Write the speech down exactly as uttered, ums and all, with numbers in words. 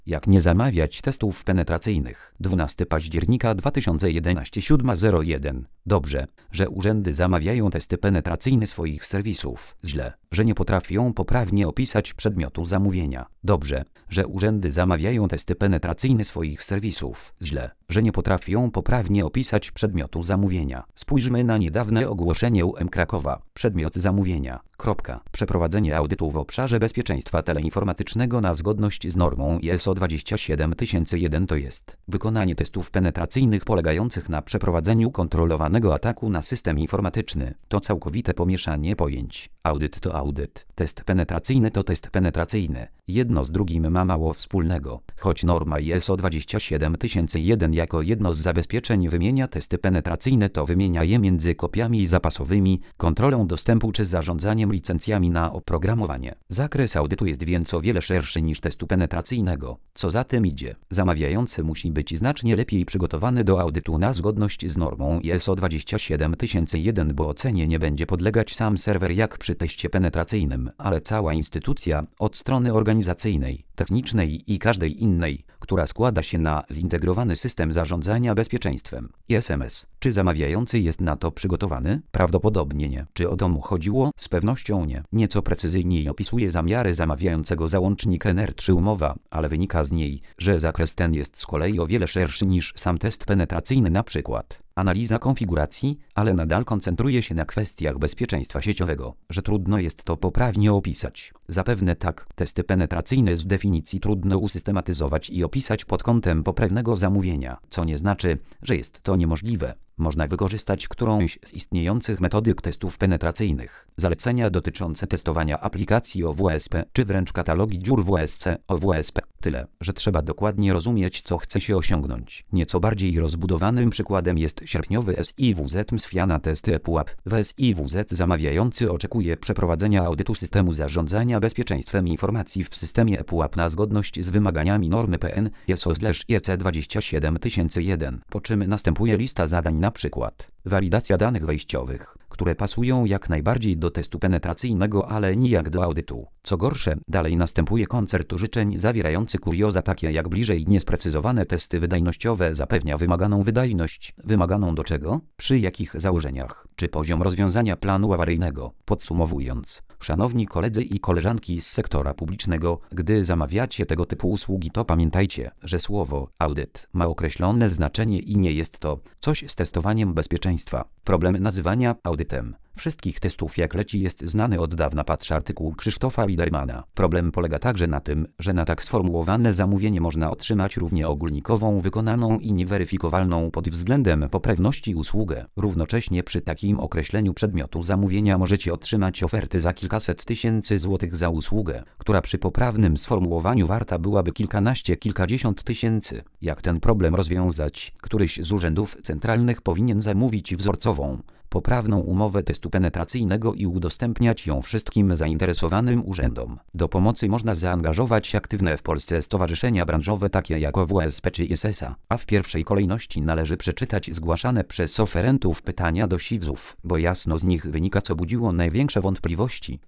Jak nie zamawiać testów penetracyjnych? dwunastego października dwa tysiące jedenastego, siódma zero jeden. Dobrze, że urzędy zamawiają testy penetracyjne swoich serwisów. Źle, że nie potrafią poprawnie opisać przedmiotu zamówienia. Dobrze, że urzędy zamawiają testy penetracyjne swoich serwisów. Źle, że nie potrafią poprawnie opisać przedmiotu zamówienia. Spójrzmy na niedawne ogłoszenie U M Krakowa. Przedmiot zamówienia. Kropka. Przeprowadzenie audytu w obszarze bezpieczeństwa teleinformatycznego na zgodność z normą I S O dwadzieścia siedem tysięcy jeden to jest wykonanie testów penetracyjnych polegających na przeprowadzeniu kontrolowanego ataku na system informatyczny. To całkowite pomieszanie pojęć. Audyt to audyt. Test penetracyjny to test penetracyjny. Jedno z drugim ma mało wspólnego. Choć norma I S O dwadzieścia siedem tysięcy jeden jako jedno z zabezpieczeń wymienia testy penetracyjne, to wymienia je między kopiami zapasowymi, kontrolą dostępu czy zarządzaniem licencjami na oprogramowanie. Zakres audytu jest więc o wiele szerszy niż testu penetracyjnego. Co za tym idzie, zamawiający musi być znacznie lepiej przygotowany do audytu na zgodność z normą I S O dwadzieścia siedem tysięcy jeden, bo ocenie nie będzie podlegać sam serwer jak przy teście penetracyjnym, ale cała instytucja od strony organizacyjnej, technicznej i każdej innej, która składa się na zintegrowany system zarządzania bezpieczeństwem I S M S. Czy zamawiający jest na to przygotowany? Prawdopodobnie nie. Czy o to mu chodziło? Z pewnością nie. Nieco precyzyjniej opisuje zamiary zamawiającego załącznik N R trzy umowa, ale wynika z niej, że zakres ten jest z kolei o wiele szerszy niż sam test penetracyjny, na przykład analiza konfiguracji, ale nadal koncentruje się na kwestiach bezpieczeństwa sieciowego, że trudno jest to poprawnie opisać. Zapewne tak, testy penetracyjne z definicji trudno usystematyzować i opisać pod kątem poprawnego zamówienia, co nie znaczy, że jest to niemożliwe. Można wykorzystać którąś z istniejących metodyk testów penetracyjnych, zalecenia dotyczące testowania aplikacji O W S P, czy wręcz katalogi dziur W S C O W S P. Tyle, że trzeba dokładnie rozumieć, co chce się osiągnąć. Nieco bardziej rozbudowanym przykładem jest sierpniowy S I W Z M S F I A na testy ePUAP. W S I W Z zamawiający oczekuje przeprowadzenia audytu systemu zarządzania bezpieczeństwem informacji w systemie ePUAP na zgodność z wymaganiami normy P N I S O E C dwadzieścia siedem tysięcy jeden, po czym następuje lista zadań, na przykład walidacja danych wejściowych, które pasują jak najbardziej do testu penetracyjnego, ale nijak do audytu. Co gorsze, dalej następuje koncert życzeń zawierający kurioza takie jak bliżej niesprecyzowane testy wydajnościowe zapewnia wymaganą wydajność. Wymaganą do czego? Przy jakich założeniach? Czy poziom rozwiązania planu awaryjnego? Podsumowując, szanowni koledzy i koleżanki z sektora publicznego, gdy zamawiacie tego typu usługi, to pamiętajcie, że słowo audyt ma określone znaczenie i nie jest to coś z testowaniem bezpieczeństwa. Problem nazywania audytem wszystkich testów jak leci jest znany od dawna, patrz artykuł Krzysztofa Lidermana. Problem polega także na tym, że na tak sformułowane zamówienie można otrzymać równie ogólnikową, wykonaną i nieweryfikowalną pod względem poprawności usługę. Równocześnie przy takim określeniu przedmiotu zamówienia możecie otrzymać oferty za kilkaset tysięcy złotych za usługę, która przy poprawnym sformułowaniu warta byłaby kilkanaście, kilkadziesiąt tysięcy. Jak ten problem rozwiązać? Któryś z urzędów centralnych powinien zamówić wzorcową, poprawną umowę testu penetracyjnego i udostępniać ją wszystkim zainteresowanym urzędom. Do pomocy można zaangażować aktywne w Polsce stowarzyszenia branżowe takie jak O W S P czy I S S A, a w pierwszej kolejności należy przeczytać zgłaszane przez oferentów pytania do S I W Z ów, bo jasno z nich wynika, co budziło największe wątpliwości.